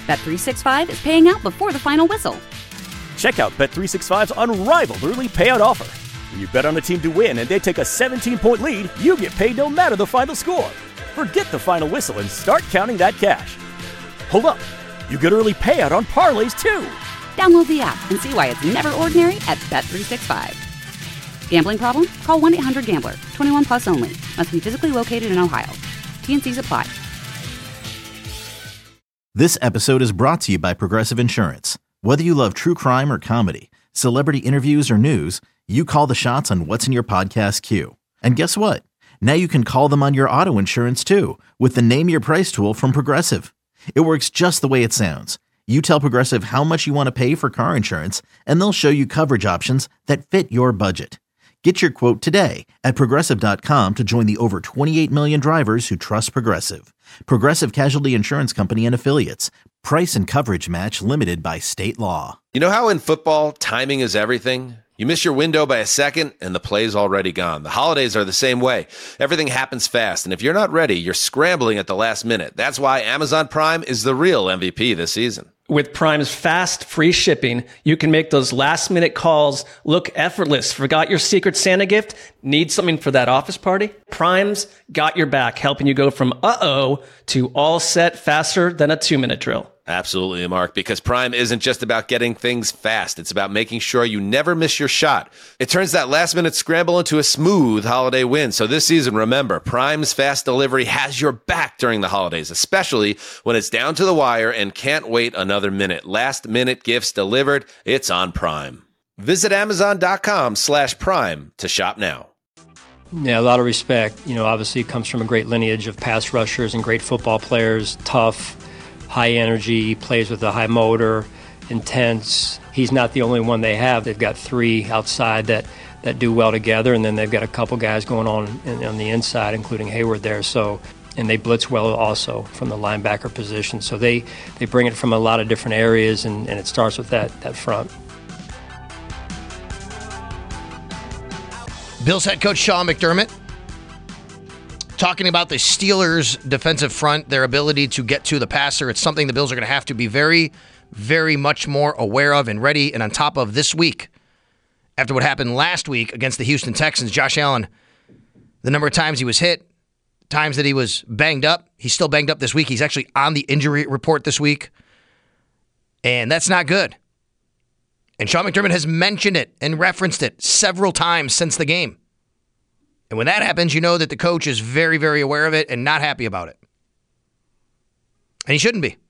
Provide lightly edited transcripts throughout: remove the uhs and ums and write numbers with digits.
Bet365 is paying out before the final whistle. Check out Bet365's unrivaled early payout offer. When you bet on a team to win and they take a 17-point lead, you get paid no matter the final score. Forget the final whistle and start counting that cash. Hold up. You get early payout on parlays, too. Download the app and see why it's never ordinary at Bet365. Gambling problem? Call 1-800-GAMBLER. 21 plus only. Must be physically located in Ohio. T&Cs apply. This episode is brought to you by Progressive Insurance. Whether you love true crime or comedy, celebrity interviews or news, you call the shots on what's in your podcast queue. And guess what? Now you can call them on your auto insurance too with the Name Your Price tool from Progressive. It works just the way it sounds. You tell Progressive how much you want to pay for car insurance, and they'll show you coverage options that fit your budget. Get your quote today at Progressive.com to join the over 28 million drivers who trust Progressive. Progressive Casualty Insurance Company and Affiliates. Price and coverage match limited by state law. You know how in football, timing is everything? You miss your window by a second, and the play's already gone. The holidays are the same way. Everything happens fast, and if you're not ready, you're scrambling at the last minute. That's why Amazon Prime is the real MVP this season. With Prime's fast, free shipping, you can make those last-minute calls look effortless. Forgot your Secret Santa gift? Need something for that office party? Prime's got your back, helping you go from uh-oh to all set faster than a 2-minute drill. Absolutely, Mark, because Prime isn't just about getting things fast. It's about making sure you never miss your shot. It turns that last-minute scramble into a smooth holiday win. So this season, remember, Prime's fast delivery has your back during the holidays, especially when it's down to the wire and can't wait another minute. Last-minute gifts delivered. It's on Prime. Visit Amazon.com/Prime to shop now. Yeah, a lot of respect. Obviously it comes from a great lineage of pass rushers and great football players, tough, high energy, plays with a high motor, intense. He's not the only one they have. They've got 3 outside that do well together, and then they've got a couple guys going on the inside, including Hayward there. So, and they blitz well also from the linebacker position. So they bring it from a lot of different areas, and it starts with that front. Bills head coach Sean McDermott talking about the Steelers' defensive front, their ability to get to the passer. It's something the Bills are going to have to be very, very much more aware of and ready and on top of this week. After what happened last week against the Houston Texans, Josh Allen, the number of times he was hit, times that he was banged up. He's still banged up this week. He's actually on the injury report this week. And that's not good. And Sean McDermott has mentioned it and referenced it several times since the game. And when that happens, you know that the coach is very, very aware of it and not happy about it. And he shouldn't be.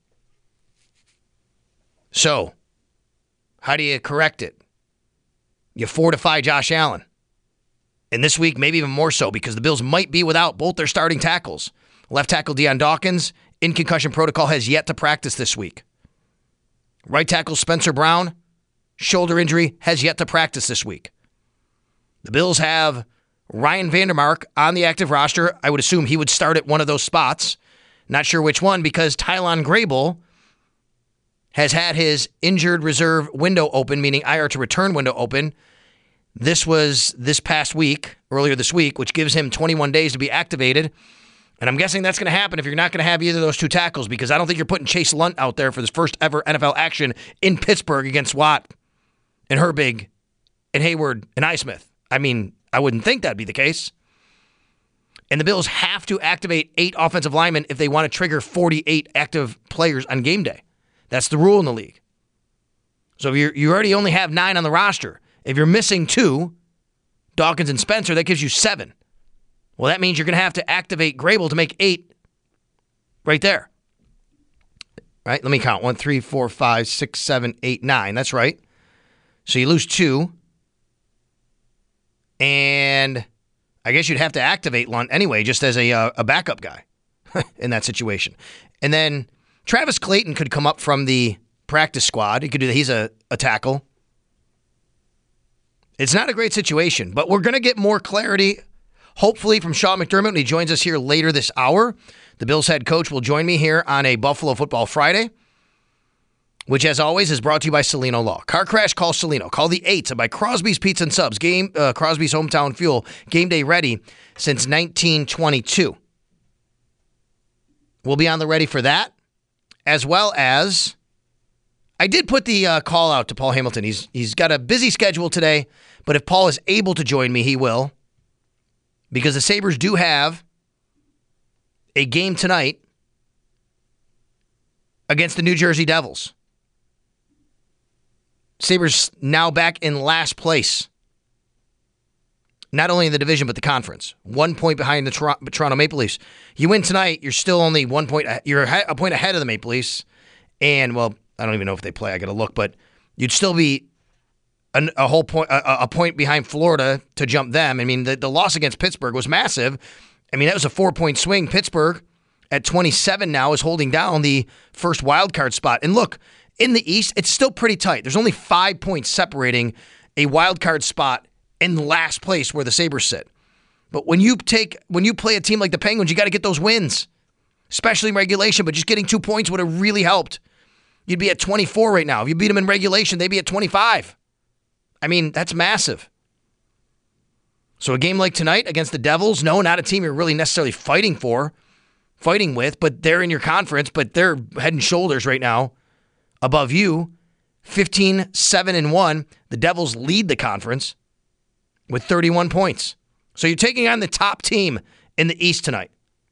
So, how do you correct it? You fortify Josh Allen. And this week, maybe even more so, because the Bills might be without both their starting tackles. Left tackle Deion Dawkins, in concussion protocol, has yet to practice this week. Right tackle Spencer Brown, shoulder injury, has yet to practice this week. The Bills have Ryan Vandermark on the active roster. I would assume he would start at one of those spots. Not sure which one, because Tylon Grable has had his injured reserve window open, meaning IR to return window open. This was this past week, earlier this week, which gives him 21 days to be activated. And I'm guessing that's going to happen if you're not going to have either of those 2 tackles, because I don't think you're putting Chase Lunt out there for this first ever NFL action in Pittsburgh against Watt and Herbig and Hayward and Highsmith. I mean, I wouldn't think that'd be the case. And the Bills have to activate 8 offensive linemen if they want to trigger 48 active players on game day. That's the rule in the league. So if you already only have 9 on the roster. If you're missing 2, Dawkins and Spencer, that gives you 7. Well, that means you're going to have to activate Grable to make 8 right there. Right? Let me count. 1, 3, 4, 5, 6, 7, 8, 9. That's right. So you lose 2. And I guess you'd have to activate Lunt anyway, just as a backup guy in that situation. And then Travis Clayton could come up from the practice squad. He could do that. He's a tackle. It's not a great situation, but we're going to get more clarity, hopefully, from Sean McDermott when he joins us here later this hour. The Bills head coach will join me here on a Buffalo Football Friday, which, as always, is brought to you by Celino Law. Car crash, call Celino. Call the 8s by Crosby's Pizza and Subs. Crosby's Hometown Fuel. Game day ready since 1922. We'll be on the ready for that, as well as I did put the call out to Paul Hamilton. He's got a busy schedule today, but if Paul is able to join me, he will. Because the Sabres do have a game tonight against the New Jersey Devils. Sabres now back in last place. Not only in the division, but the conference. 1 point behind the Toronto Maple Leafs. You win tonight, you're still only 1 point. You're a point ahead of the Maple Leafs. And, well, I don't even know if they play. I got to look. But you'd still be a whole point, a point behind Florida to jump them. I mean, the loss against Pittsburgh was massive. I mean, that was a 4-point swing. Pittsburgh at 27 now is holding down the first wild card spot. And look, in the East, it's still pretty tight. There's only 5 points separating a wild card spot in last place where the Sabres sit. But when you play a team like the Penguins, you got to get those wins, especially in regulation. But just getting 2 points would have really helped. You'd be at 24 right now. If you beat them in regulation, they'd be at 25. I mean, that's massive. So a game like tonight against the Devils, no, not a team you're really necessarily fighting with, but they're in your conference, but they're head and shoulders right now above you. 15-7-1. The Devils lead the conference with 31 points. So you're taking on the top team in the East tonight.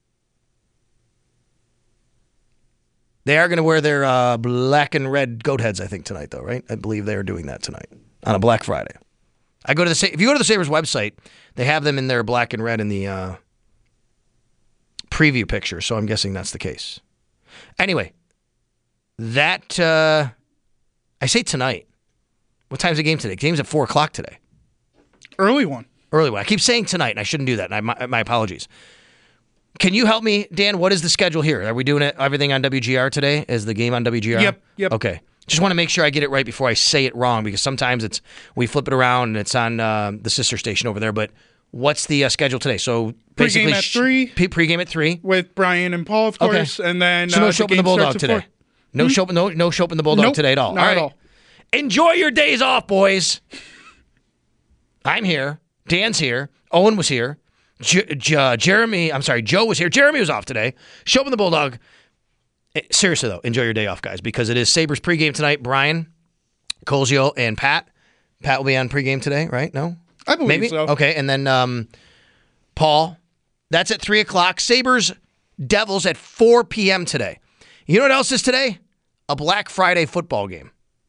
They are going to wear their black and red goat heads, I think, tonight, though, right? I believe they are doing that tonight on a Black Friday. If you go to the Sabres website, they have them in their black and red in the preview picture, so I'm guessing that's the case. Anyway, that, I say tonight. What time's the game today? The game's at 4 o'clock today. Early one. I keep saying tonight, and I shouldn't do that, and my apologies. Can you help me, Dan? What is the schedule here? Are we doing everything on WGR today? Is the game on WGR? Yep. Okay. Just want to make sure I get it right before I say it wrong, because sometimes we flip it around and it's on the sister station over there. But what's the schedule today? So basically, pregame at 3. Pregame at 3 with Brian and Paul, of course, okay. And then so no Show Up in the Bulldog today. No Show Up in the Bulldog today at all. Not at all. Enjoy your days off, boys. I'm here. Dan's here. Owen was here. Joe was here. Jeremy was off today. Show Up in the Bulldog. Seriously, though, enjoy your day off, guys, because it is Sabres pregame tonight. Brian, Colzio, and Pat. Pat will be on pregame today, right? No? I believe so. Okay, and then Paul. That's at 3 o'clock. Sabres, Devils at 4 p.m. today. You know what else is today? A Black Friday football game.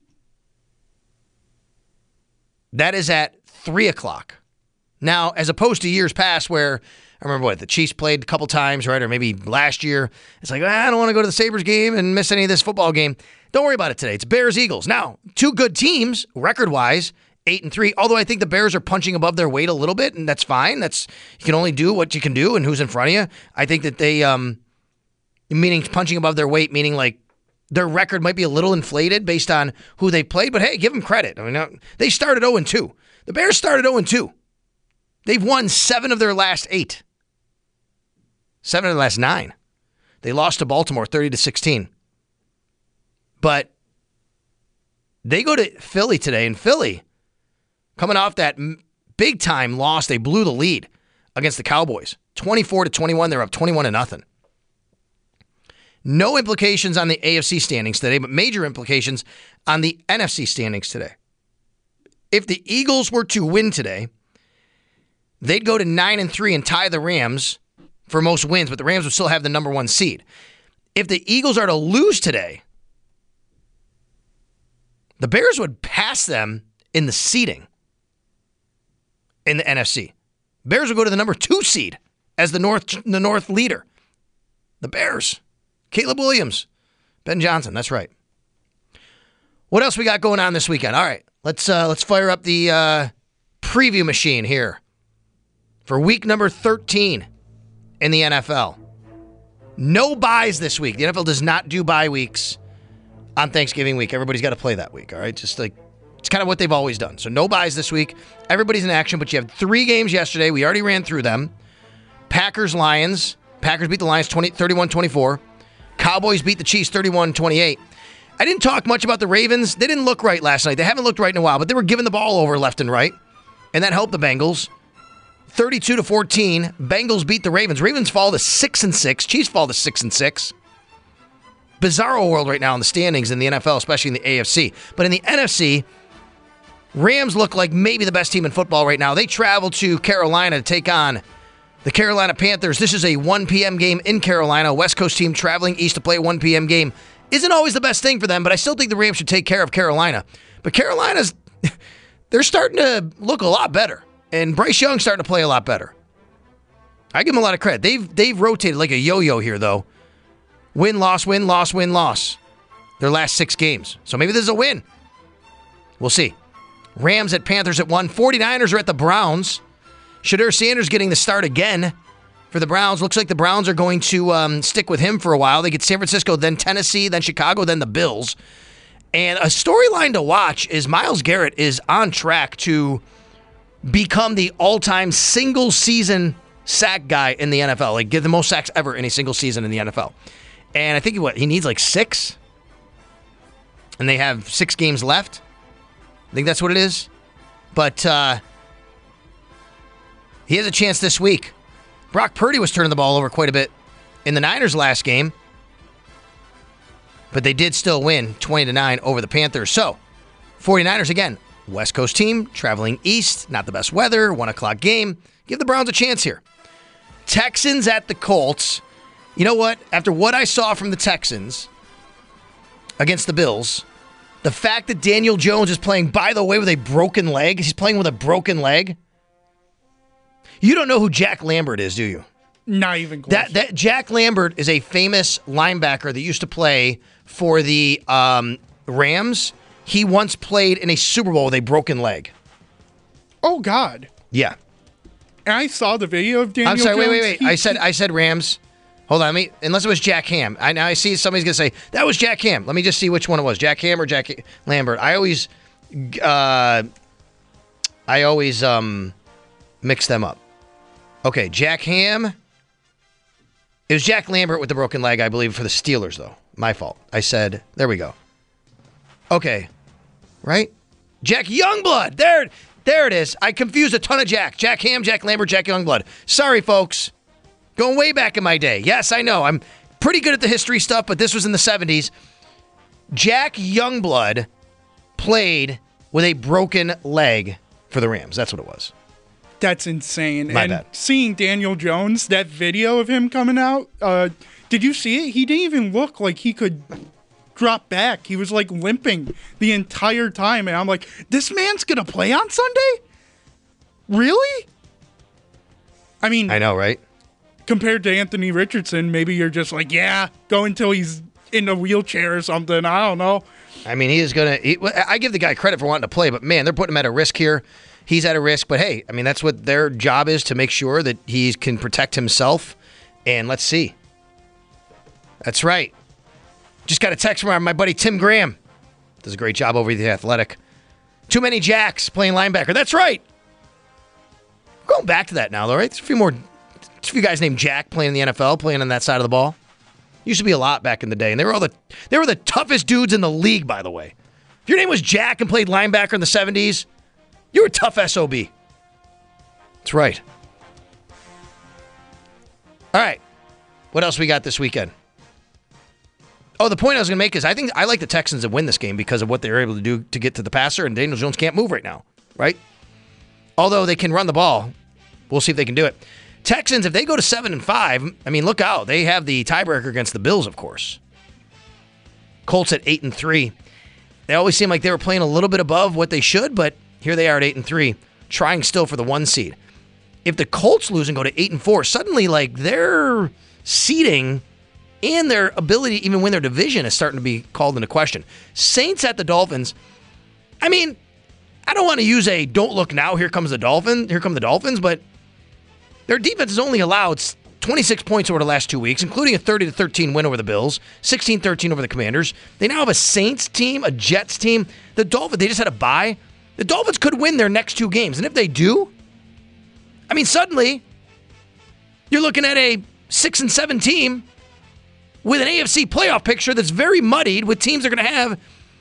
That is at 3 o'clock. Now, as opposed to years past where, I remember the Chiefs played a couple times, right? Or maybe last year. It's like, I don't want to go to the Sabres game and miss any of this football game. Don't worry about it today. It's Bears-Eagles. Now, two good teams, record-wise, 8-3. Although I think the Bears are punching above their weight a little bit, and that's fine. You can only do what you can do and who's in front of you. I think that they, meaning punching above their weight, meaning like their record might be a little inflated based on who they played. But hey, give them credit. I mean, they started 0-2. The Bears started 0-2. They've won 7 of their last 8. 7 of the last 9. They lost to Baltimore 30-16. But they go to Philly today, and Philly, coming off that big-time loss, they blew the lead against the Cowboys. 24-21, they're up 21-0. No implications on the AFC standings today, but major implications on the NFC standings today. If the Eagles were to win today, they'd go to 9-3 and tie the Rams for most wins, but the Rams would still have the number 1 seed. If the Eagles are to lose today, the Bears would pass them in the seeding in the NFC. Bears would go to the number 2 seed as the North leader. The Bears. Caleb Williams. Ben Johnson, that's right. What else we got going on this weekend? All right, let's fire up the preview machine here for week number 13 in the NFL. No buys this week. The NFL does not do bye weeks on Thanksgiving week. Everybody's got to play that week, all right? Just like, it's kind of what they've always done. So no buys this week. Everybody's in action, but you have 3 games yesterday. We already ran through them. Packers-Lions. Packers beat the Lions 31-24. Cowboys beat the Chiefs 31-28. I didn't talk much about the Ravens. They didn't look right last night. They haven't looked right in a while, but they were giving the ball over left and right, and that helped the Bengals. 32-14, Bengals beat the Ravens. Ravens fall to 6-6. Chiefs fall to 6-6. bizarro world right now in the standings in the NFL, especially in the AFC. But in the NFC, Rams look like maybe the best team in football right now. They travel to Carolina to take on the Carolina Panthers. This is a 1 p.m. game in Carolina. West Coast team traveling east to play a 1 p.m. game. Isn't always the best thing for them, but I still think the Rams should take care of Carolina. But Carolina's, they're starting to look a lot better. And Bryce Young's starting to play a lot better. I give them a lot of credit. They've rotated like a yo-yo here, though. Win, loss, win, loss, win, loss. Their last 6 games. So maybe this is a win. We'll see. Rams at Panthers at 1. 49ers are at the Browns. Shadur Sanders getting the start again for the Browns. Looks like the Browns are going to stick with him for a while. They get San Francisco, then Tennessee, then Chicago, then the Bills. And a storyline to watch is Myles Garrett is on track to become the all-time single-season sack guy in the NFL. Like, get the most sacks ever in a single season in the NFL. And I think he needs like 6. And they have 6 games left. I think that's what it is. But he has a chance this week. Brock Purdy was turning the ball over quite a bit in the Niners last game. But they did still win 20-9 over the Panthers. So, 49ers again. West Coast team traveling east. Not the best weather. 1 o'clock game. Give the Browns a chance here. Texans at the Colts. You know what? After what I saw from the Texans against the Bills, the fact that Daniel Jones is playing, by the way, with a broken leg. He's playing with a broken leg. You don't know who Jack Lambert is, do you? Not even close. That Jack Lambert is a famous linebacker that used to play for the Rams. He once played in a Super Bowl with a broken leg. Oh, God. Yeah. And I saw the video of Daniel Jones. I'm sorry, wait. I said Rams. Hold on, unless it was Jack Ham. I see somebody's going to say, that was Jack Ham. Let me just see which one it was, Jack Ham or Jack Lambert. I always mix them up. Okay, Jack Ham. It was Jack Lambert with the broken leg, I believe, for the Steelers, though. My fault. I said, there we go. Okay. Right? Jack Youngblood. There it is. I confused a ton of Jack. Jack Ham, Jack Lambert, Jack Youngblood. Sorry, folks. Going way back in my day. Yes, I know. I'm pretty good at the history stuff, but this was in the 70s. Jack Youngblood played with a broken leg for the Rams. That's what it was. That's insane. My bad. Seeing Daniel Jones, that video of him coming out, did you see it? He didn't even look like he could drop back. He was like limping the entire time. And I'm like, this man's going to play on Sunday? Really? I mean, I know, right? Compared to Anthony Richardson, maybe you're just like, yeah, go until he's in a wheelchair or something. I don't know. I mean, he is going to... I give the guy credit for wanting to play, but man, they're putting him at a risk here. He's at a risk, but hey, I mean, that's what their job is, to make sure that he can protect himself. And let's see. That's right. Just got a text from my buddy Tim Graham. Does a great job over at The Athletic. Too many Jacks playing linebacker. That's right. We're going back to that now, though, right? There's a few guys named Jack playing in the NFL, playing on that side of the ball. Used to be a lot back in the day, and they were the toughest dudes in the league, by the way. If your name was Jack and played linebacker in the 70s, you were a tough SOB. That's right. All right. What else we got this weekend? Oh, the point I was going to make is I like the Texans to win this game because of what they're able to do to get to the passer, and Daniel Jones can't move right now, right? Although they can run the ball. We'll see if they can do it. Texans, if they go to 7-5, I mean, look out. They have the tiebreaker against the Bills, of course. Colts at 8-3. They always seem like they were playing a little bit above what they should, but here they are at 8-3, trying still for the 1 seed. If the Colts lose and go to 8-4, suddenly like their seeding and their ability to even win their division is starting to be called into question. Saints at the Dolphins. I mean, I don't want to use a don't look now, here come the Dolphins, but their defense has only allowed 26 points over the last 2 weeks, including a 30-13 win over the Bills, 16-13 over the Commanders. They now have a Saints team, a Jets team. The Dolphins, they just had a bye. The Dolphins could win their next 2 games, and if they do, I mean, suddenly you're looking at a 6-7 team with an AFC playoff picture that's very muddied, with teams that are going to have,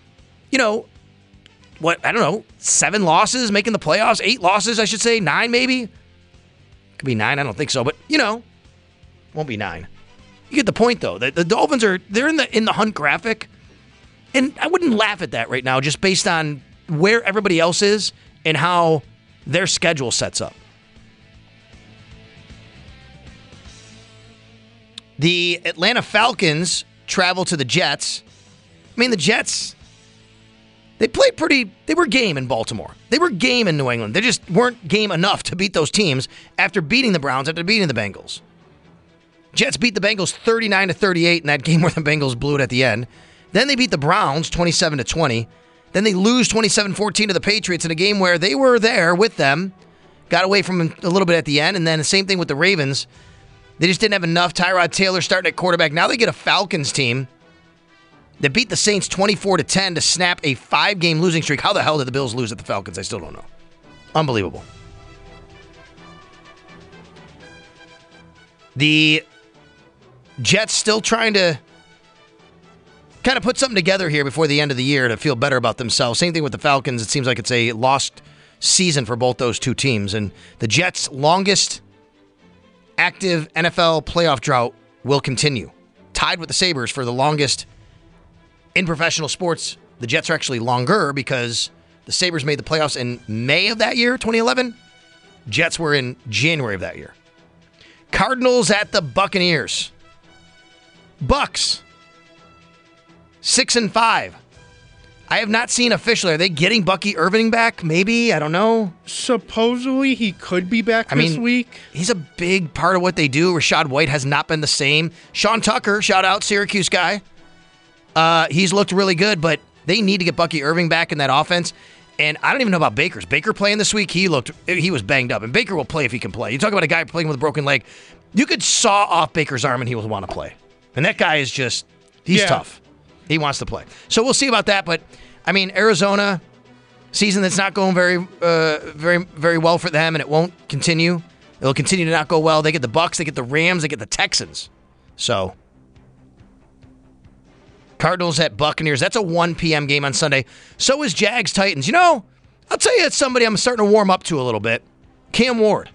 7 losses making the playoffs, 8 losses, I should say, 9 maybe. Could be 9, I don't think so, but, won't be 9. You get the point, though. The Dolphins they're in the hunt graphic, and I wouldn't laugh at that right now, just based on where everybody else is and how their schedule sets up. The Atlanta Falcons travel to the Jets. I mean, the Jets, they were game in Baltimore. They were game in New England. They just weren't game enough to beat those teams after beating the Browns, after beating the Bengals. Jets beat the Bengals 39-38 in that game where the Bengals blew it at the end. Then they beat the Browns 27-20. Then they lose 27-14 to the Patriots in a game where they were there with them, got away from them a little bit at the end, and then the same thing with the Ravens. They just didn't have enough. Tyrod Taylor starting at quarterback. Now they get a Falcons team that beat the Saints 24-10 to snap a 5-game losing streak. How the hell did the Bills lose at the Falcons? I still don't know. Unbelievable. The Jets still trying to kind of put something together here before the end of the year to feel better about themselves. Same thing with the Falcons. It seems like it's a lost season for both those two teams. And the Jets' longest active NFL playoff drought will continue. Tied with the Sabres for the longest in professional sports. The Jets are actually longer because the Sabres made the playoffs in May of that year, 2011. Jets were in January of that year. Cardinals at the Buccaneers. Bucks 6-5. I have not seen officially. Are they getting Bucky Irving back? Maybe. I don't know. Supposedly he could be back this week. He's a big part of what they do. Rachaad White has not been the same. Sean Tucker, shout out, Syracuse guy. He's looked really good, but they need to get Bucky Irving back in that offense. And I don't even know about Baker's. Baker playing this week, he was banged up. And Baker will play if he can play. You talk about a guy playing with a broken leg. You could saw off Baker's arm and he will want to play. And that guy is just, he's tough. He wants to play. So we'll see about that. But, I mean, Arizona, season that's not going very, very well for them, and it won't continue. It'll continue to not go well. They get the Bucks, they get the Rams, they get the Texans. So, Cardinals at Buccaneers. That's a 1 p.m. game on Sunday. So is Jags-Titans. You know, I'll tell you, it's somebody I'm starting to warm up to a little bit. Cam Ward.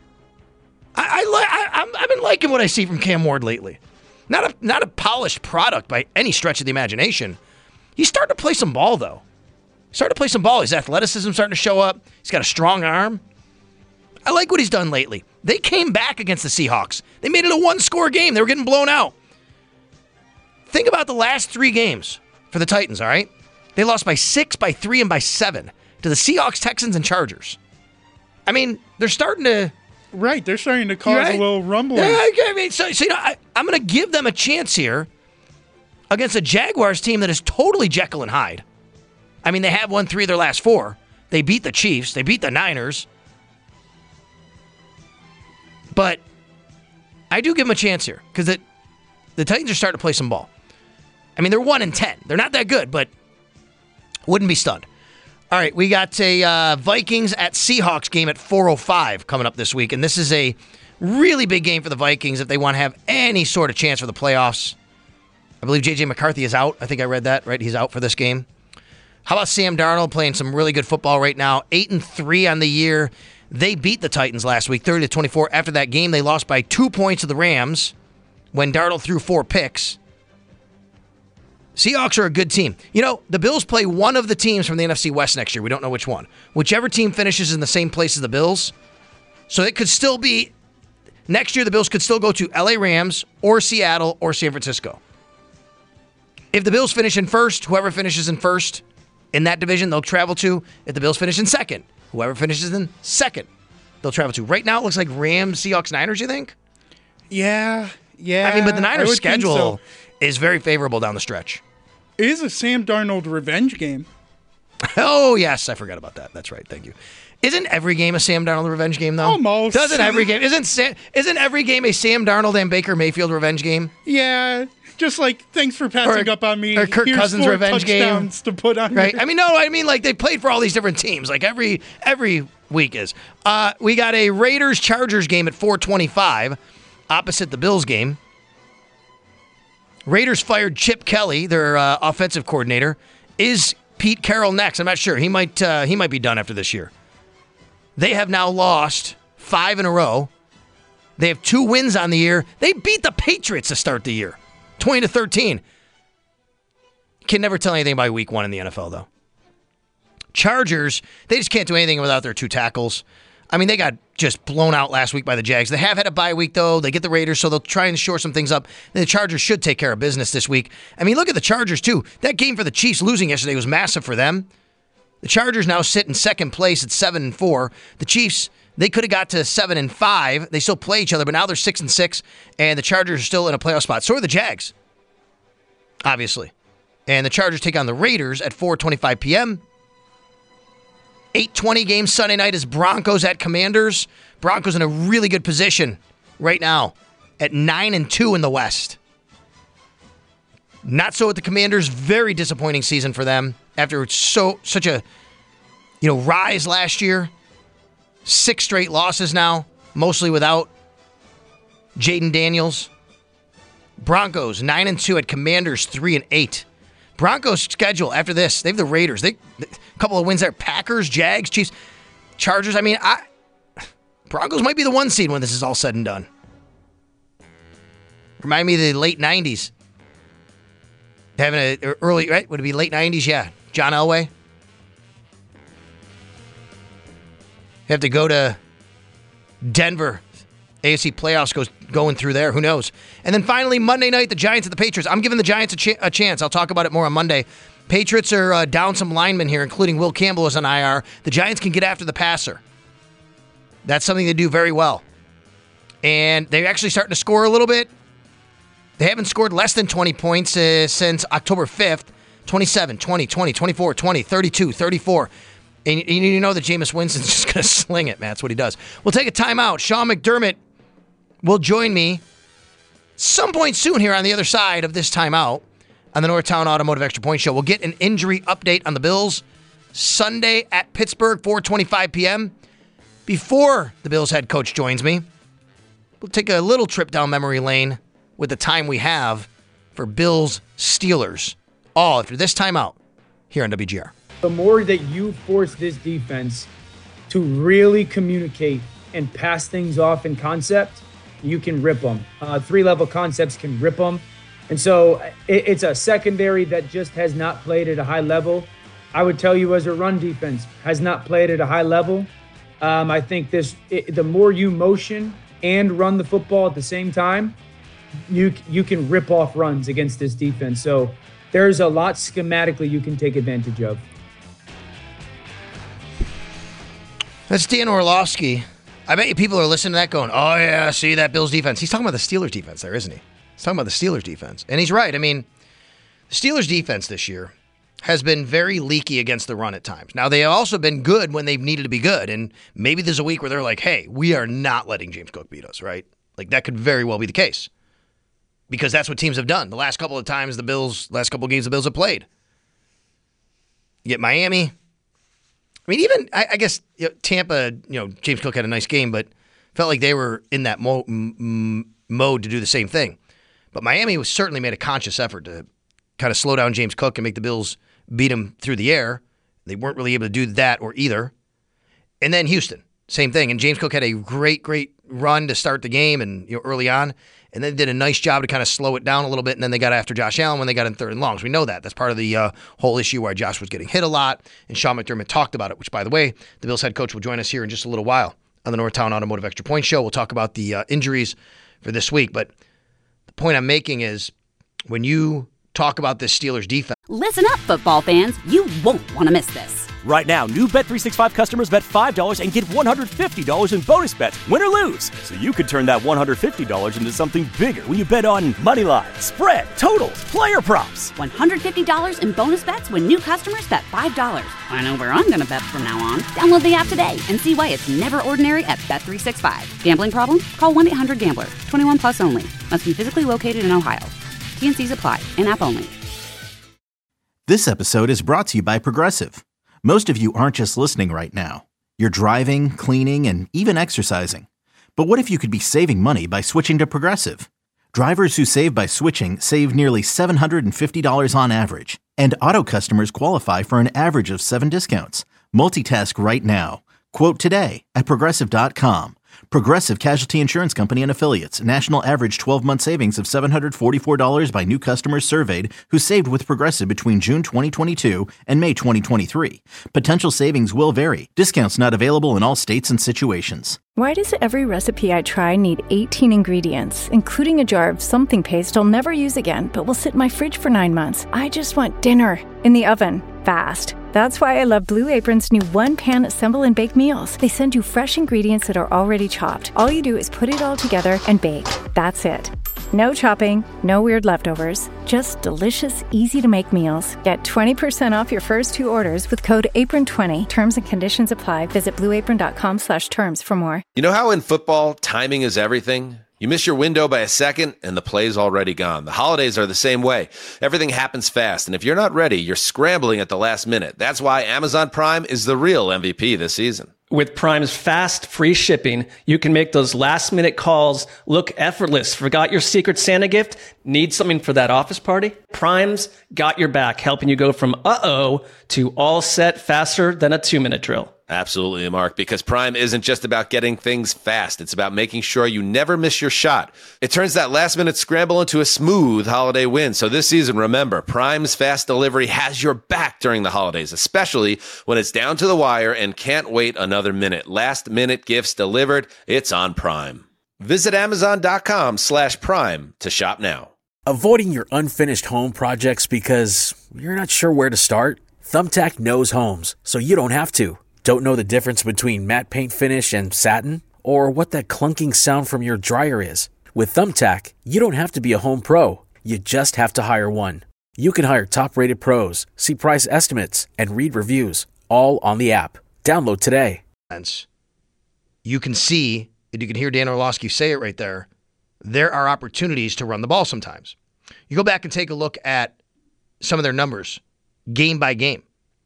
I've been liking what I see from Cam Ward lately. Not a polished product by any stretch of the imagination. He's starting to play some ball, though. His athleticism starting to show up. He's got a strong arm. I like what he's done lately. They came back against the Seahawks. They made it a one-score game. They were getting blown out. Think about the last 3 games for the Titans, all right? They lost by 6, by 3, and by 7 to the Seahawks, Texans, and Chargers. I mean, they're starting to... Right, they're starting to cause a little rumbling. Yeah, I mean, so you know, I'm going to give them a chance here against a Jaguars team that is totally Jekyll and Hyde. I mean, they have won 3 of their last 4. They beat the Chiefs. They beat the Niners. But I do give them a chance here because the Titans are starting to play some ball. I mean, they're 1-10. They're not that good, but wouldn't be stunned. All right, we got a Vikings at Seahawks game at 4:05 coming up this week, and this is a really big game for the Vikings if they want to have any sort of chance for the playoffs. I believe J.J. McCarthy is out. I think I read that, right? He's out for this game. How about Sam Darnold playing some really good football right now? 8-3 on the year. They beat the Titans last week, 30-24. After that game, they lost by 2 points to the Rams when Darnold threw 4 picks. Seahawks are a good team. You know, the Bills play one of the teams from the NFC West next year. We don't know which one. Whichever team finishes in the same place as the Bills. So it could still be, next year the Bills could still go to LA Rams or Seattle or San Francisco. If the Bills finish in first, whoever finishes in first in that division, they'll travel to. If the Bills finish in second, whoever finishes in second, they'll travel to. Right now it looks like Rams, Seahawks, Niners, you think? Yeah. I mean, but the Niners' schedule is very favorable down the stretch. It is a Sam Darnold revenge game. Oh, yes. I forgot about that. That's right. Thank you. Isn't every game a Sam Darnold revenge game, though? Almost. Doesn't every game? Isn't every game a Sam Darnold and Baker Mayfield revenge game? Yeah. Just like, thanks for passing up on me. Or Kirk Here's Cousins 4 revenge game. To put on right? your... I mean, like they played for all these different teams. Like every week is. We got a Raiders-Chargers game at 4:25 opposite the Bills game. Raiders fired Chip Kelly, their offensive coordinator. Is Pete Carroll next? I'm not sure. He might be done after this year. They have now lost 5 in a row. They have 2 wins on the year. They beat the Patriots to start the year. 20-13. Can never tell anything by week 1 in the NFL, though. Chargers, they just can't do anything without their 2 tackles. I mean, they got just blown out last week by the Jags. They have had a bye week, though. They get the Raiders, so they'll try and shore some things up. The Chargers should take care of business this week. I mean, look at the Chargers, too. That game for the Chiefs losing yesterday was massive for them. The Chargers now sit in second place at 7-4. The Chiefs, they could have got to 7-5. They still play each other, but now they're 6-6, and the Chargers are still in a playoff spot. So are the Jags, obviously. And the Chargers take on the Raiders at 4:25 p.m. 8:20 game Sunday night is Broncos at Commanders. Broncos in a really good position right now at 9-2 in the West. Not so with the Commanders. Very disappointing season for them after such a rise last year. 6 straight losses now, mostly without Jaden Daniels. Broncos 9-2 at Commanders 3-8. Broncos schedule after this, they have the Raiders. A couple of wins there. Packers, Jags, Chiefs, Chargers. I mean, Broncos might be the 1 seed when this is all said and done. Remind me of the late 90s. Having an early, right? Would it be late 90s? Yeah. John Elway. You have to go to Denver. AFC playoffs going through there. Who knows? And then finally, Monday night, the Giants at the Patriots. I'm giving the Giants a chance. I'll talk about it more on Monday. Patriots are down some linemen here, including Will Campbell is on IR. The Giants can get after the passer. That's something they do very well. And they're actually starting to score a little bit. They haven't scored less than 20 points since October 5th. 27, 20, 20, 24, 20, 32, 34. And you know that Jameis Winston's just going to sling it, man. That's what he does. We'll take a timeout. Sean McDermott will join me some point soon here on the other side of this timeout on the Northtown Automotive Extra Point Show. We'll get an injury update on the Bills Sunday at Pittsburgh, 4:25 p.m. Before the Bills head coach joins me, we'll take a little trip down memory lane with the time we have for Bills Steelers. All after this timeout here on WGR. The more that you force this defense to really communicate and pass things off in concept, you can rip them. 3-level concepts can rip them. And so it's a secondary that just has not played at a high level. I would tell you as a run defense has not played at a high level. I think the more you motion and run the football at the same time, you can rip off runs against this defense. So there's a lot schematically you can take advantage of. That's Dan Orlovsky. I bet you people are listening to that going, oh, yeah, see that Bills defense. He's talking about the Steelers defense there, isn't he? He's talking about the Steelers defense. And he's right. I mean, the Steelers defense this year has been very leaky against the run at times. Now, they have also been good when they've needed to be good. And maybe there's a week where they're like, hey, we are not letting James Cook beat us, right? Like, that could very well be the case. Because that's what teams have done. The last couple of times last couple of games the Bills have played. You get Miami. I mean, even, I guess, Tampa, James Cook had a nice game, but felt like they were in that mode to do the same thing. But Miami certainly made a conscious effort to kind of slow down James Cook and make the Bills beat him through the air. They weren't really able to do that or either. And then Houston, same thing. And James Cook had a great run to start the game and early on, and then did a nice job to kind of slow it down a little bit, and then they got after Josh Allen when they got in 3rd and longs. We know that. That's part of the whole issue where Josh was getting hit a lot, and Sean McDermott talked about it, which, by the way, the Bills head coach will join us here in just a little while on the Northtown Automotive Extra Point Show. We'll talk about the injuries for this week, but the point I'm making is when you talk about this Steelers defense. Listen up, football fans. You won't want to miss this. Right now, new Bet365 customers bet $5 and get $150 in bonus bets, win or lose. So you could turn that $150 into something bigger when you bet on money line, spread, totals, player props. $150 in bonus bets when new customers bet $5. I know where I'm going to bet from now on. Download the app today and see why it's never ordinary at Bet365. Gambling problem? Call 1-800-GAMBLER. 21 plus only. Must be physically located in Ohio. T&Cs apply. In-app only. This episode is brought to you by Progressive. Most of you aren't just listening right now. You're driving, cleaning, and even exercising. But what if you could be saving money by switching to Progressive? Drivers who save by switching save nearly $750 on average. And auto customers qualify for an average of 7 discounts. Multitask right now. Quote today at Progressive.com. Progressive Casualty Insurance Company and Affiliates. National average 12-month savings of $744 by new customers surveyed who saved with Progressive between June 2022 and May 2023. Potential savings will vary. Discounts not available in all states and situations. Why does every recipe I try need 18 ingredients, including a jar of something paste I'll never use again, but will sit in my fridge for 9 months? I just want dinner in the oven, fast. That's why I love Blue Apron's new one-pan assemble and bake meals. They send you fresh ingredients that are already chopped. All you do is put it all together and bake. That's it. No chopping, no weird leftovers, just delicious, easy-to-make meals. Get 20% off your first 2 orders with code APRON20. Terms and conditions apply. Visit blueapron.com/terms for more. You know how in football, timing is everything? You miss your window by a second, and the play's already gone. The holidays are the same way. Everything happens fast, and if you're not ready, you're scrambling at the last minute. That's why Amazon Prime is the real MVP this season. With Prime's fast, free shipping, you can make those last-minute calls look effortless. Forgot your Secret Santa gift? Need something for that office party? Prime's got your back, helping you go from uh-oh to all set faster than a 2-minute drill. Absolutely, Mark, because Prime isn't just about getting things fast. It's about making sure you never miss your shot. It turns that last-minute scramble into a smooth holiday win. So this season, remember, Prime's fast delivery has your back during the holidays, especially when it's down to the wire and can't wait another minute. Last-minute gifts delivered, it's on Prime. Visit Amazon.com/Prime to shop now. Avoiding your unfinished home projects because you're not sure where to start? Thumbtack knows homes, so you don't have to. Don't know the difference between matte paint finish and satin? Or what that clunking sound from your dryer is? With Thumbtack, you don't have to be a home pro. You just have to hire one. You can hire top-rated pros, see price estimates, and read reviews, all on the app. Download today. You can see, and you can hear Dan Orlovsky say it right there, there are opportunities to run the ball sometimes. You go back and take a look at some of their numbers, game by game.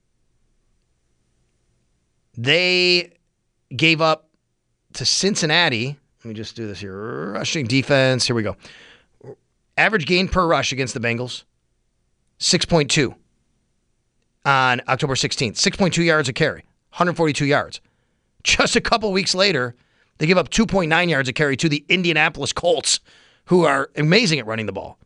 They gave up to Cincinnati. Let me just do this here. Rushing defense. Here we go. Average gain per rush against the Bengals, 6.2 on October 16th. 6.2 yards a carry, 142 yards. Just a couple weeks later, they give up 2.9 yards a carry to the Indianapolis Colts, who are amazing at running the ball.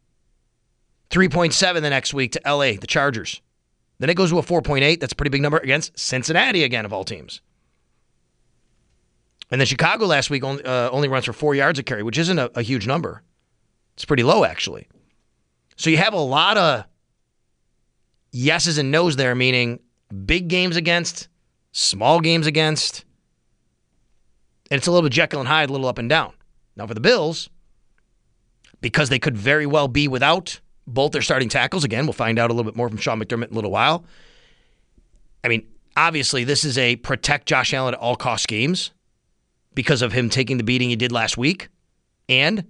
3.7 the next week to LA, the Chargers. Then it goes to a 4.8. That's a pretty big number against Cincinnati again, of all teams. And then Chicago last week only runs for 4 yards a carry, which isn't a huge number. It's pretty low, actually. So you have a lot of yeses and nos there, meaning big games against, small games against. And it's a little bit Jekyll and Hyde, a little up and down. Now for the Bills, because they could very well be without both their starting tackles. Again, we'll find out a little bit more from Sean McDermott in a little while. I mean, obviously, this is a protect Josh Allen at all costs games because of him taking the beating he did last week and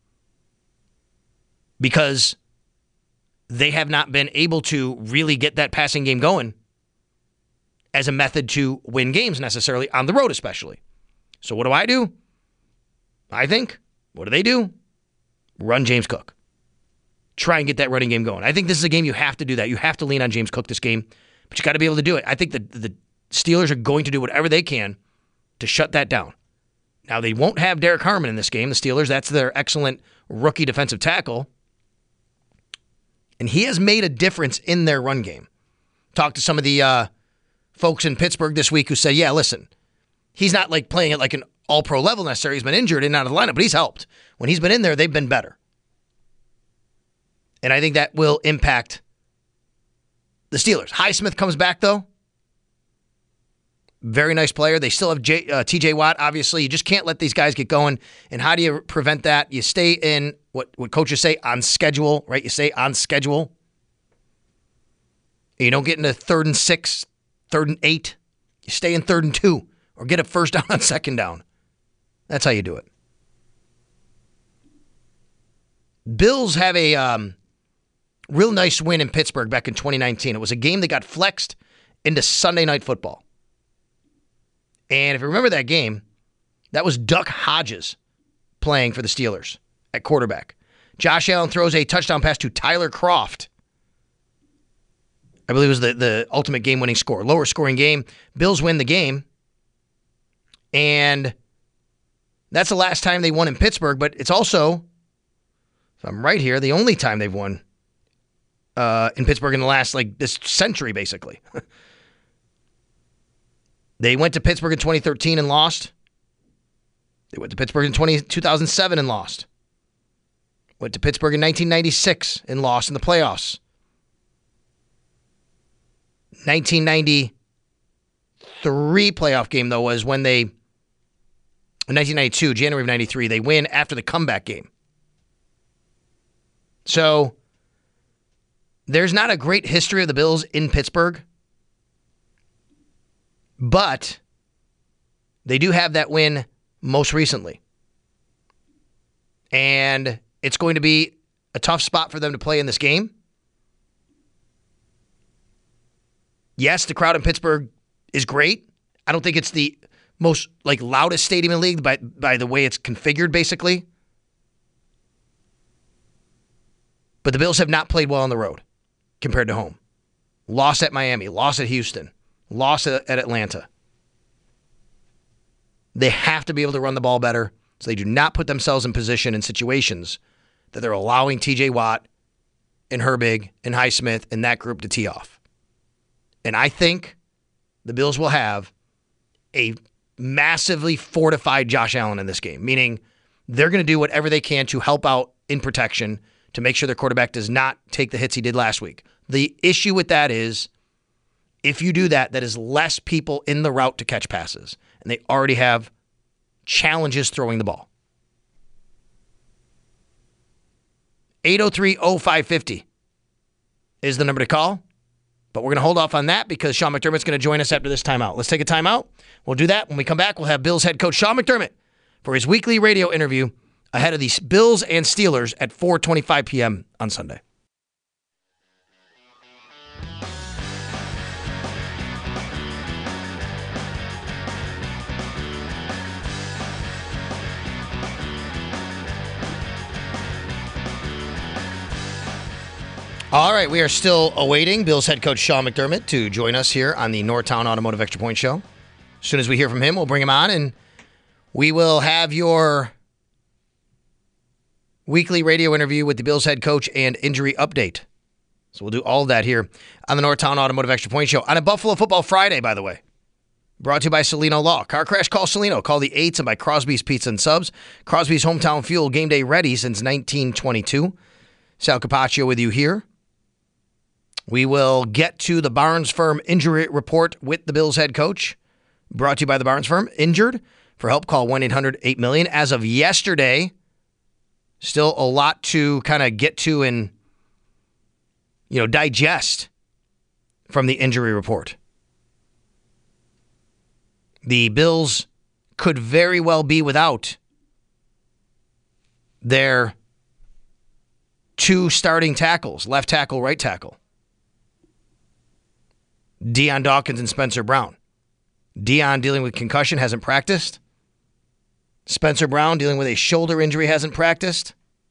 because they have not been able to really get that passing game going as a method to win games necessarily, on the road especially. So what do? I think, what do they do? Run James Cook. Try and get that running game going. I think this is a game you have to do that. You have to lean on James Cook this game, but you got to be able to do it. I think the Steelers are going to do whatever they can to shut that down. Now, they won't have Derek Harmon in this game. The Steelers, that's their excellent rookie defensive tackle. And he has made a difference in their run game. Talked to some of the folks in Pittsburgh this week who said, yeah, listen, he's not like playing at like an all-pro level necessarily. He's been injured and out of the lineup, but he's helped. When he's been in there, they've been better. And I think that will impact the Steelers. Highsmith comes back, though. Very nice player. They still have TJ Watt, obviously. You just can't let these guys get going. And how do you prevent that? You stay in what coaches say, on schedule, right? You stay on schedule. You don't get into 3rd and 6, 3rd and 8. You stay in 3rd and 2 or get a first down on 2nd down. That's how you do it. Bills have a real nice win in Pittsburgh back in 2019. It was a game that got flexed into Sunday Night Football. And if you remember that game, that was Duck Hodges playing for the Steelers at quarterback. Josh Allen throws a touchdown pass to Tyler Kroft. I believe it was the ultimate game-winning score. Lower scoring game. Bills win the game. And That's the last time they won in Pittsburgh, but it's also, if I'm right here, the only time they've won in Pittsburgh in the last, this century, basically. They went to Pittsburgh in 2013 and lost. They went to Pittsburgh in 2007 and lost. Went to Pittsburgh in 1996 and lost in the playoffs. 1993 playoff game, though, was when they, in 1992, January of 93, they win after the comeback game. So, there's not a great history of the Bills in Pittsburgh, but they do have that win most recently. And it's going to be a tough spot for them to play in this game. Yes, the crowd in Pittsburgh is great. I don't think it's the most loudest stadium in the league by the way it's configured, basically. But the Bills have not played well on the road compared to home. Lost at Miami, lost at Houston, lost at Atlanta. They have to be able to run the ball better so they do not put themselves in position in situations that they're allowing TJ Watt and Herbig and Highsmith and that group to tee off. And I think the Bills will have a massively fortified Josh Allen in this game, meaning they're going to do whatever they can to help out in protection to make sure their quarterback does not take the hits he did last week. The issue with that is, if you do that, that is less people in the route to catch passes, and they already have challenges throwing the ball. 803-0550 is the number to call. But we're going to hold off on that because Sean McDermott's going to join us after this timeout. Let's take a timeout. We'll do that. When we come back, we'll have Bills head coach Sean McDermott for his weekly radio interview ahead of the Bills and Steelers at 4:25 p.m. on Sunday. All right, we are still awaiting Bills head coach Sean McDermott to join us here on the Northtown Automotive Extra Point Show. As soon as we hear from him, we'll bring him on, and we will have your weekly radio interview with the Bills head coach and injury update. So we'll do all of that here on the Northtown Automotive Extra Point Show on a Buffalo Football Friday, by the way. Brought to you by Celino Law. Car crash, call Celino. Call the 8s and by Crosby's Pizza and Subs. Crosby's Hometown Fuel, game day ready since 1922. Sal Capaccio with you here. We will get to the Barnes Firm injury report with the Bills head coach. Brought to you by the Barnes Firm. Injured? For help, call 1-800-8-million. As of yesterday, still a lot to kind of get to and, digest from the injury report. The Bills could very well be without their two starting tackles, left tackle, right tackle. Dion Dawkins and Spencer Brown. Dion dealing with concussion, hasn't practiced. Spencer Brown dealing with a shoulder injury, hasn't practiced.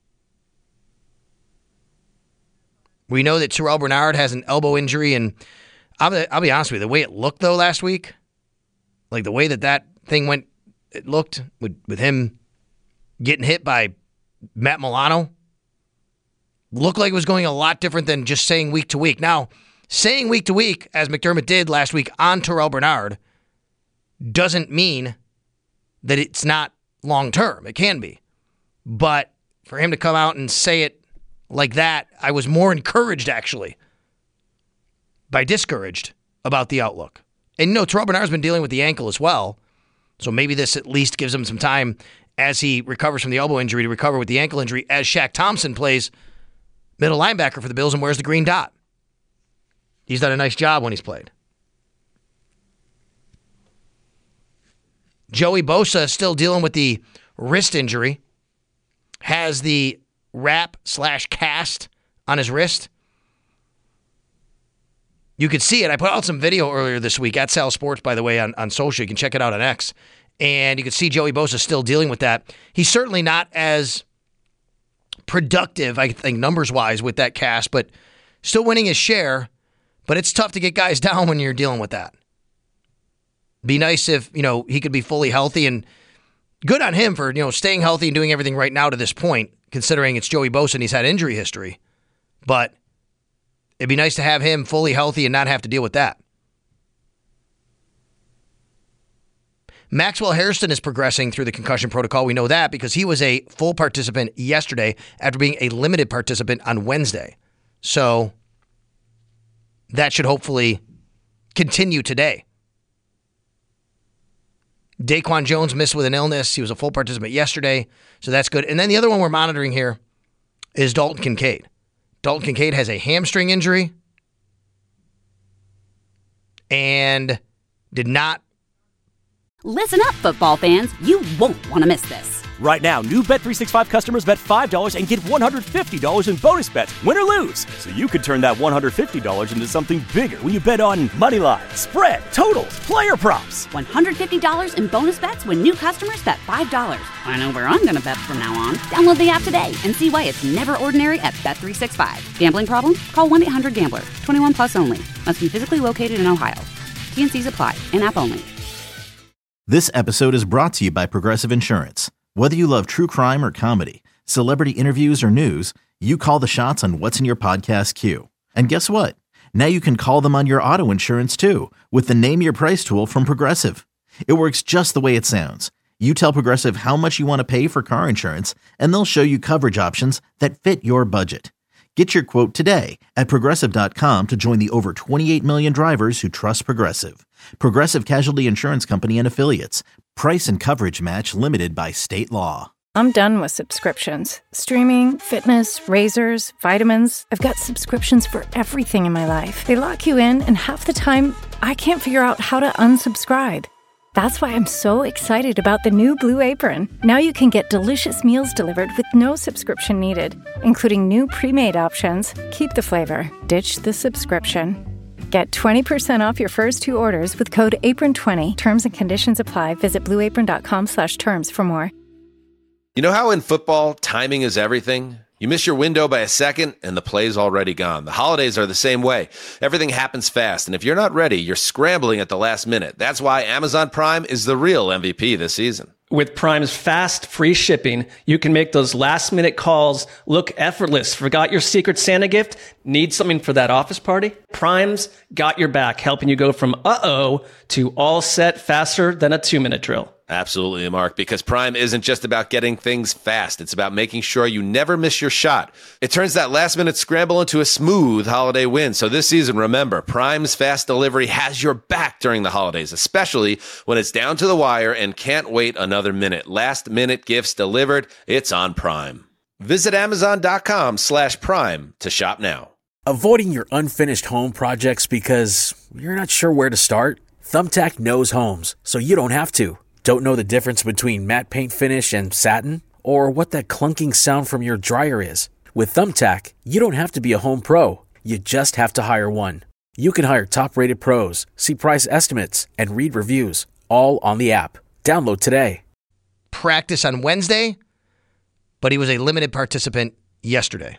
We know that Terrell Bernard has an elbow injury, and I'll be honest with you, the way it looked, though, last week, the way that thing went, it looked with him getting hit by Matt Milano, looked like it was going a lot different than just saying week to week. Now, saying week to week, as McDermott did last week on Terrell Bernard, doesn't mean that it's not long-term. It can be. But for him to come out and say it like that, I was more encouraged, actually, by discouraged about the outlook. And Terrell Bernard's been dealing with the ankle as well, so maybe this at least gives him some time as he recovers from the elbow injury to recover with the ankle injury, as Shaq Thompson plays middle linebacker for the Bills and wears the green dot. He's done a nice job when he's played. Joey Bosa still dealing with the wrist injury. Has the wrap/cast on his wrist. You could see it. I put out some video earlier this week at Sal Sports, by the way, on social. You can check it out on X. And you can see Joey Bosa still dealing with that. He's certainly not as productive, I think, numbers-wise with that cast, but still winning his share. But it's tough to get guys down when you're dealing with that. Be nice if, he could be fully healthy and good on him for, staying healthy and doing everything right now to this point, considering it's Joey Bosa and he's had injury history. But it'd be nice to have him fully healthy and not have to deal with that. Maxwell Hairston is progressing through the concussion protocol. We know that because he was a full participant yesterday after being a limited participant on Wednesday. So that should hopefully continue today. Daquan Jones missed with an illness. He was a full participant yesterday, so that's good. And then the other one we're monitoring here is Dalton Kincaid. Dalton Kincaid has a hamstring injury and did not. Listen up, football fans. You won't want to miss this. Right now, new Bet365 customers bet $5 and get $150 in bonus bets, win or lose. So you could turn that $150 into something bigger when you bet on money line, spread, totals, player props. $150 in bonus bets when new customers bet $5. I know where I'm going to bet from now on. Download the app today and see why it's never ordinary at Bet365. Gambling problem? Call 1-800-GAMBLER. 21 plus only. Must be physically located in Ohio. T&Cs apply. In-app only. This episode is brought to you by Progressive Insurance. Whether you love true crime or comedy, celebrity interviews or news, you call the shots on what's in your podcast queue. And guess what? Now you can call them on your auto insurance too with the Name Your Price tool from Progressive. It works just the way it sounds. You tell Progressive how much you want to pay for car insurance, and they'll show you coverage options that fit your budget. Get your quote today at Progressive.com to join the over 28 million drivers who trust Progressive. Progressive Casualty Insurance Company and Affiliates. Price and coverage match limited by state law. I'm done with subscriptions. Streaming, fitness, razors, vitamins. I've got subscriptions for everything in my life. They lock you in, and half the time, I can't figure out how to unsubscribe. That's why I'm so excited about the new Blue Apron. Now you can get delicious meals delivered with no subscription needed, including new pre-made options. Keep the flavor, ditch the subscription. Get 20% off your first 2 orders with code APRON20. Terms and conditions apply. Visit blueapron.com/terms for more. You know how in football, timing is everything? You miss your window by a second, and the play's already gone. The holidays are the same way. Everything happens fast, and if you're not ready, you're scrambling at the last minute. That's why Amazon Prime is the real MVP this season. With Prime's fast, free shipping, you can make those last-minute calls look effortless. Forgot your Secret Santa gift? Need something for that office party? Prime's got your back, helping you go from uh-oh to all set faster than a 2-minute drill. Absolutely, Mark, because Prime isn't just about getting things fast. It's about making sure you never miss your shot. It turns that last-minute scramble into a smooth holiday win. So this season, remember, Prime's fast delivery has your back during the holidays, especially when it's down to the wire and can't wait another minute. Last-minute gifts delivered, it's on Prime. Visit Amazon.com/Prime to shop now. Avoiding your unfinished home projects because you're not sure where to start? Thumbtack knows homes, so you don't have to. Don't know the difference between matte paint finish and satin? Or what that clunking sound from your dryer is? With Thumbtack, you don't have to be a home pro. You just have to hire one. You can hire top-rated pros, see price estimates, and read reviews, all on the app. Download today. Practice on Wednesday, but he was a limited participant yesterday.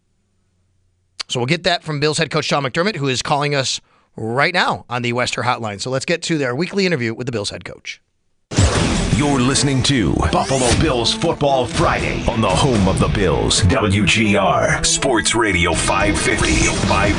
So we'll get that from Bills head coach Sean McDermott, who is calling us right now on the Wester Hotline. So let's get to their weekly interview with the Bills head coach. You're listening to Buffalo Bills Football Friday on the home of the Bills, WGR Sports Radio 550.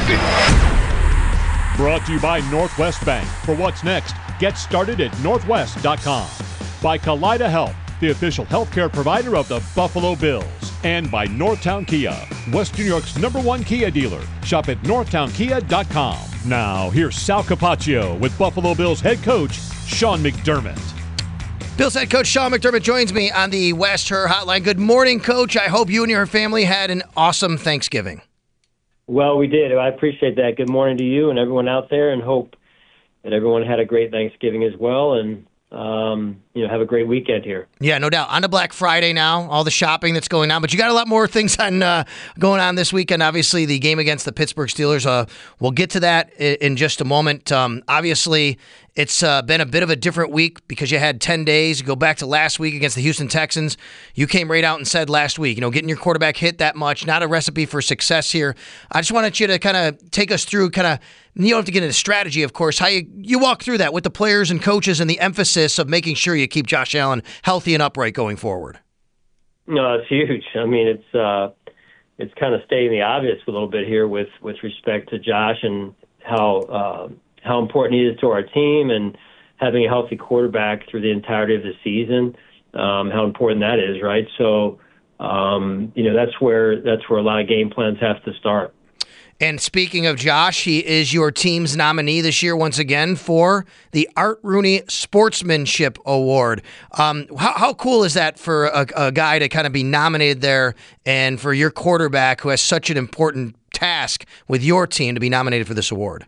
Brought to you by Northwest Bank. For what's next, get started at northwest.com. By Kaleida Health, the official healthcare provider of the Buffalo Bills. And by Northtown Kia, West New York's #1 Kia dealer. Shop at northtownkia.com. Now, here's Sal Capaccio with Buffalo Bills head coach Sean McDermott. Bills head coach Sean McDermott joins me on the Wester Hotline. Good morning, Coach. I hope you and your family had an awesome Thanksgiving. Well, we did. I appreciate that. Good morning to you and everyone out there, and hope that everyone had a great Thanksgiving as well, and have a great weekend here. Yeah, no doubt. On to Black Friday now, all the shopping that's going on, but you got a lot more things on going on this weekend. Obviously, the game against the Pittsburgh Steelers. We'll get to that in just a moment. Obviously, It's been a bit of a different week because you had 10 days. You go back to last week against the Houston Texans. You came right out and said last week, getting your quarterback hit that much, not a recipe for success here. I just wanted you to kind of take us through you don't have to get into strategy, of course, how you walk through that with the players and coaches and the emphasis of making sure you keep Josh Allen healthy and upright going forward. No, it's huge. I mean, it's kind of stating the obvious a little bit here with respect to Josh and how important he is to our team and having a healthy quarterback through the entirety of the season, how important that is, right? So, that's where a lot of game plans have to start. And speaking of Josh, he is your team's nominee this year once again for the Art Rooney Sportsmanship Award. How cool is that for a guy to kind of be nominated there, and for your quarterback who has such an important task with your team to be nominated for this award?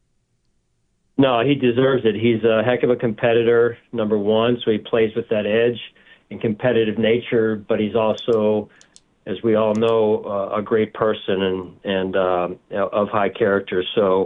No, he deserves it. He's a heck of a competitor, number one, so he plays with that edge and competitive nature, but he's also, as we all know, a great person and of high character. So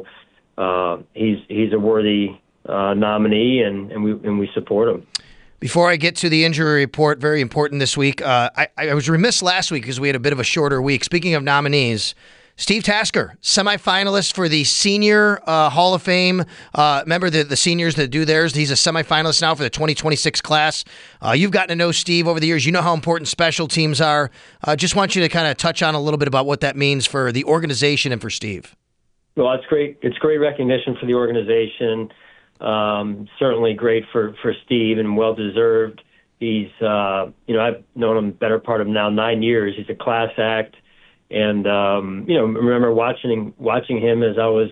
he's a worthy nominee, and we support him. Before I get to the injury report, very important this week, I was remiss last week because we had a bit of a shorter week. Speaking of nominees, Steve Tasker, semifinalist for the Senior Hall of Fame. Remember the seniors that do theirs? He's a semifinalist now for the 2026 class. You've gotten to know Steve over the years. You know how important special teams are. Just want you to kind of touch on a little bit about what that means for the organization and for Steve. Well, it's great. It's great recognition for the organization. Certainly great for Steve and well-deserved. He's, I've known him better part of now 9 years. He's a class act. And remember watching him as I was,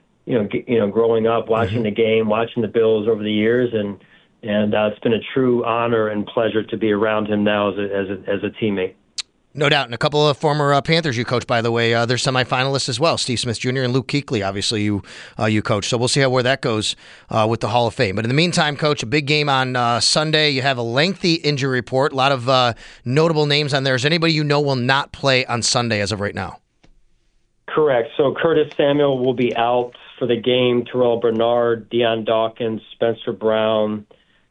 growing up, watching the game, watching the Bills over the years, and it's been a true honor and pleasure to be around him now as a teammate. No doubt. And a couple of former Panthers you coach, by the way, they're semifinalists as well. Steve Smith Jr. and Luke Kuechly, obviously, you coach. So we'll see where that goes with the Hall of Fame. But in the meantime, Coach, a big game on Sunday. You have a lengthy injury report, a lot of notable names on there. Is anybody you know will not play on Sunday as of right now? Correct. So Curtis Samuel will be out for the game. Terrell Bernard, Dion Dawkins, Spencer Brown,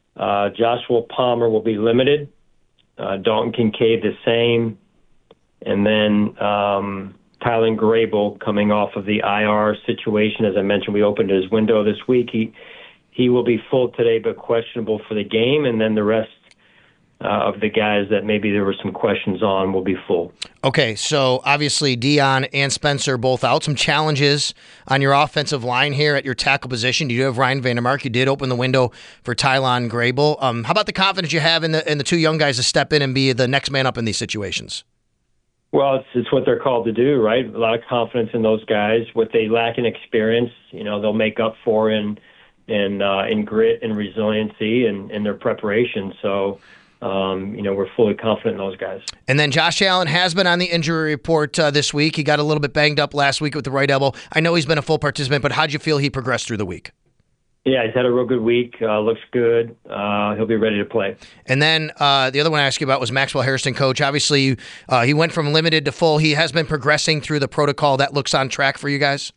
Joshua Palmer will be limited. Dalton Kincaid the same. And then Tylen Grable coming off of the IR situation. As I mentioned, we opened his window this week. He will be full today, but questionable for the game. And then the rest of the guys that maybe there were some questions on will be full. Okay, so obviously Dion and Spencer both out. Some challenges on your offensive line here at your tackle position. You do have Ryan Vandermark. You did open the window for Tylen Grable. How about the confidence you have in the two young guys to step in and be the next man up in these situations? Well, it's what they're called to do, right? A lot of confidence in those guys. What they lack in experience, they'll make up for in grit and resiliency and in their preparation. So, we're fully confident in those guys. And then Josh Allen has been on the injury report this week. He got a little bit banged up last week with the right elbow. I know he's been a full participant, but how'd you feel he progressed through the week? Yeah, he's had a real good week. Looks good. He'll be ready to play. And then the other one I asked you about was Maxwell Hairston, Coach. Obviously, he went from limited to full. He has been progressing through the protocol. That looks on track for you guys?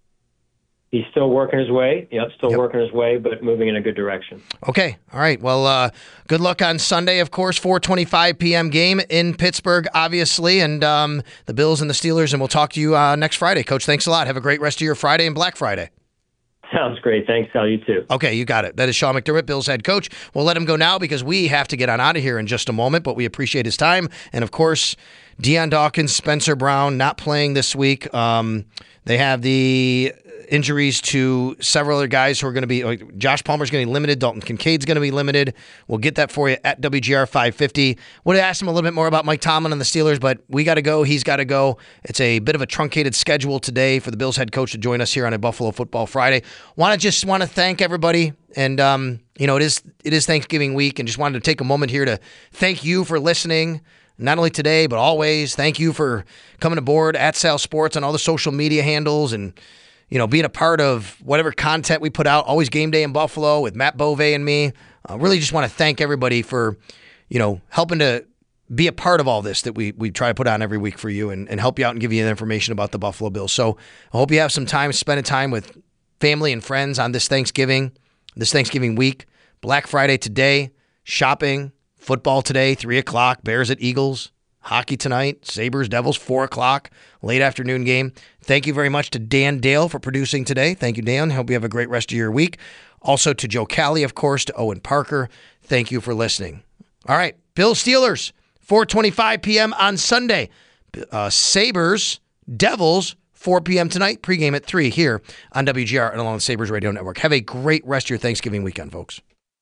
He's still working his way. Working his way, but moving in a good direction. Okay. All right. Well, good luck on Sunday, of course, 4:25 p.m. game in Pittsburgh, obviously, and the Bills and the Steelers, and we'll talk to you next Friday. Coach, thanks a lot. Have a great rest of your Friday and Black Friday. Sounds great. Thanks, Sal. You too. Okay, you got it. That is Sean McDermott, Bills head coach. We'll let him go now because we have to get on out of here in just a moment, but we appreciate his time. And, of course, Dion Dawkins, Spencer Brown not playing this week. They have the injuries to several other guys who are going to be Josh Palmer's going to be limited. Dalton Kincaid's going to be limited. We'll get that for you at WGR 550. Would have asked him a little bit more about Mike Tomlin and the Steelers, but we got to go. He's got to go. It's a bit of a truncated schedule today for the Bills head coach to join us here on a Buffalo Football Friday. Want to thank everybody. And, it is Thanksgiving week, and just wanted to take a moment here to thank you for listening. Not only today, but always. Thank you for coming aboard at Sal Sports on all the social media handles and, being a part of whatever content we put out. Always Game Day in Buffalo with Matt Bove and me. Really just want to thank everybody for, helping to be a part of all this that we try to put on every week for you and help you out and give you the information about the Buffalo Bills. So I hope you have some time spending time with family and friends on this Thanksgiving. this Thanksgiving week. Black Friday today, shopping, football today, 3 o'clock, Bears at Eagles, hockey tonight, Sabres, Devils, 4 o'clock, late afternoon game. Thank you very much to Dan Dale for producing today. Thank you, Dan. Hope you have a great rest of your week. Also to Joe Cali, of course, to Owen Parker. Thank you for listening. All right, Bills Steelers, 4:25 p.m. on Sunday. Sabres, Devils, 4 p.m. tonight. Pregame at 3 here on WGR and along the Sabres Radio Network. Have a great rest of your Thanksgiving weekend, folks.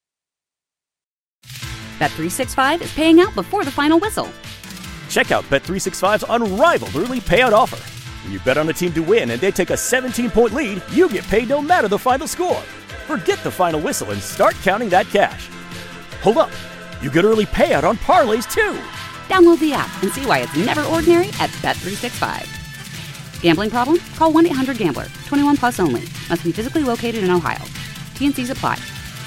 Bet365 is paying out before the final whistle. Check out Bet365's unrivaled early payout offer. When you bet on a team to win and they take a 17-point lead, you get paid no matter the final score. Forget the final whistle and start counting that cash. Hold up. You get early payout on parlays, too. Download the app and see why it's never ordinary at Bet365. Gambling problem? Call 1-800-GAMBLER. 21 plus only. Must be physically located in Ohio. T&Cs apply.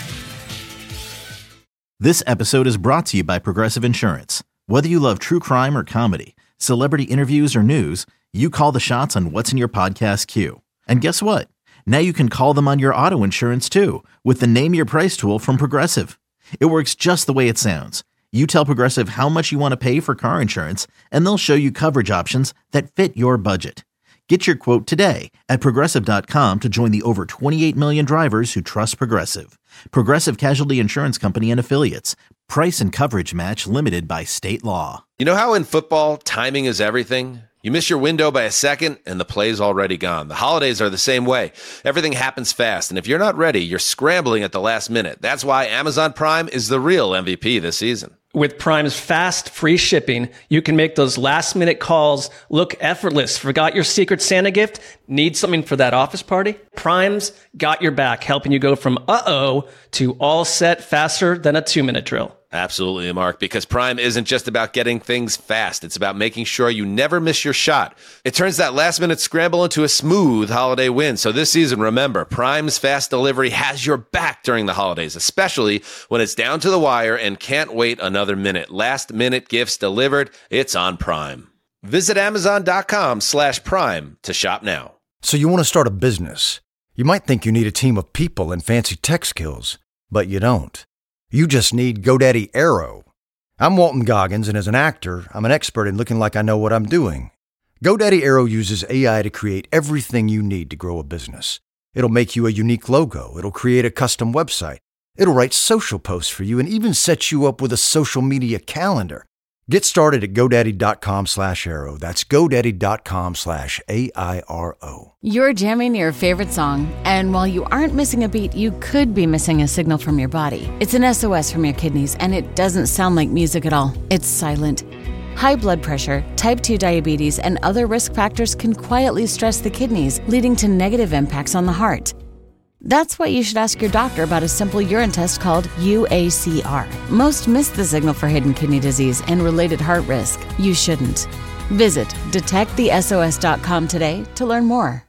This episode is brought to you by Progressive Insurance. Whether you love true crime or comedy, celebrity interviews or news, you call the shots on what's in your podcast queue. And guess what? Now you can call them on your auto insurance too with the Name Your Price tool from Progressive. It works just the way it sounds. You tell Progressive how much you want to pay for car insurance, and they'll show you coverage options that fit your budget. Get your quote today at Progressive.com to join the over 28 million drivers who trust Progressive. Progressive Casualty Insurance Company and Affiliates. Price and coverage match limited by state law. You know how in football, timing is everything? You miss your window by a second, and the play's already gone. The holidays are the same way. Everything happens fast, and if you're not ready, you're scrambling at the last minute. That's why Amazon Prime is the real MVP this season. With Prime's fast, free shipping, you can make those last-minute calls look effortless. Forgot your Secret Santa gift? Need something for that office party? Prime's got your back, helping you go from uh-oh to all set faster than a 2-minute drill. Absolutely, Mark, because Prime isn't just about getting things fast. It's about making sure you never miss your shot. It turns that last-minute scramble into a smooth holiday win. So this season, remember, Prime's fast delivery has your back during the holidays, especially when it's down to the wire and can't wait another minute. Last-minute gifts delivered. It's on Prime. Visit Amazon.com/Prime to shop now. So you want to start a business. You might think you need a team of people and fancy tech skills, but you don't. You just need GoDaddy Aero. I'm Walton Goggins, and as an actor, I'm an expert in looking like I know what I'm doing. GoDaddy Aero uses AI to create everything you need to grow a business. It'll make you a unique logo. It'll create a custom website. It'll write social posts for you and even set you up with a social media calendar. Get started at GoDaddy.com/Aero. That's GoDaddy.com/AIRO. You're jamming your favorite song, and while you aren't missing a beat, you could be missing a signal from your body. It's an SOS from your kidneys, and it doesn't sound like music at all. It's silent. High blood pressure, type 2 diabetes, and other risk factors can quietly stress the kidneys, leading to negative impacts on the heart. That's why you should ask your doctor about a simple urine test called UACR. Most miss the signal for hidden kidney disease and related heart risk. You shouldn't. Visit detectthesos.com today to learn more.